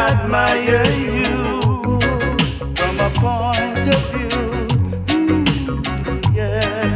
admire you from a point of view. Yeah.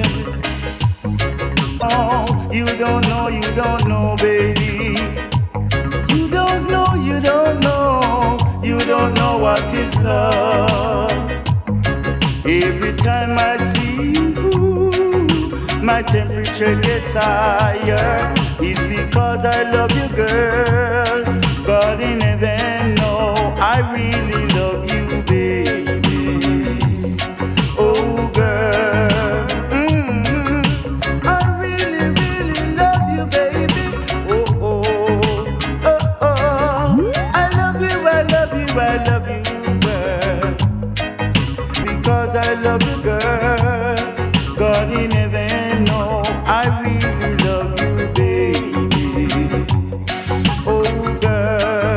Oh, you don't know, baby. You don't know, you don't know what is love. Every time I see you, my temperature gets higher. It's because I love you, girl. God in heaven, know I really love you, baby. Oh, girl, I really, really love you, baby. Oh, oh, oh, oh. I love you, girl. Because I love you, girl. God in heaven, know I really love you, baby. Oh, girl.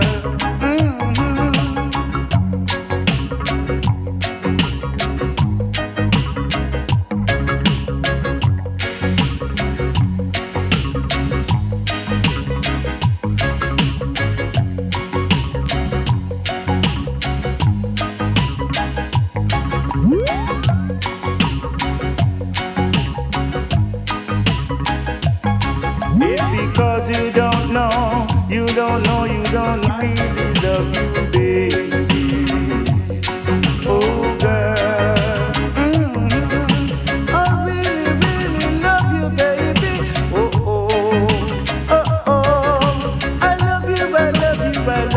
It's because you don't know, you don't really love you, baby. Oh, girl, I really, really love you, baby. Oh, oh, oh, oh, I love you,